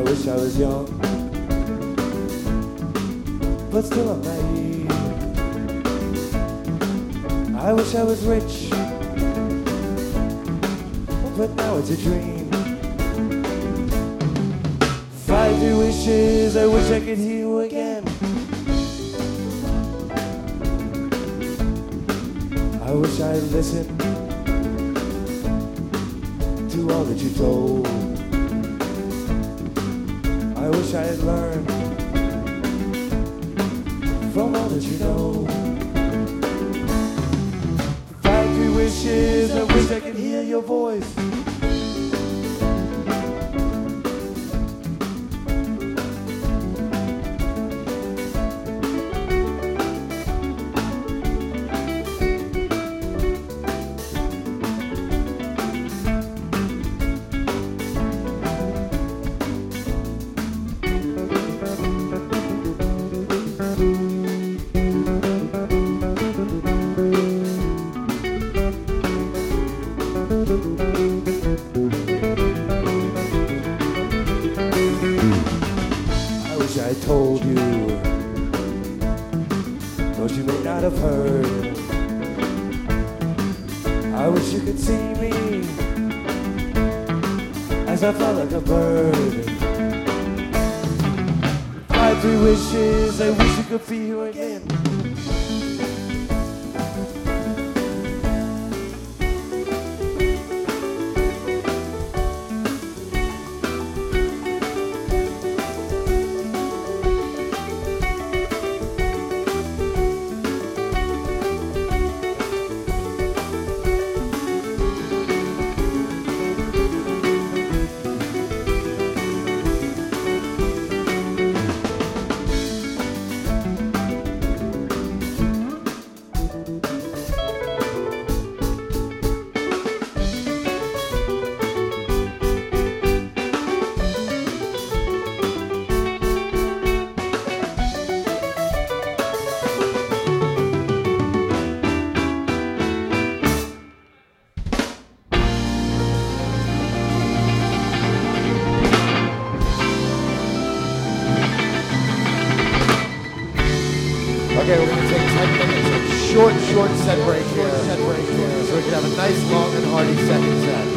wish I was young, but still I'm naive. I wish I was rich, but now it's a dream. 5 3 wishes, I wish I could hear you again. I wish I'd listened to all that you told. I wish I had learned from all that you know. 5 3 wishes, I wish I could hear your voice. I wish I told you, but you may not have heard. I wish you could see me as I fly like a bird. 5 3 wishes, I wish you could feel you again. Okay, we're going to take 10 minutes, short set break here, so we can have a nice, long, and hearty second set.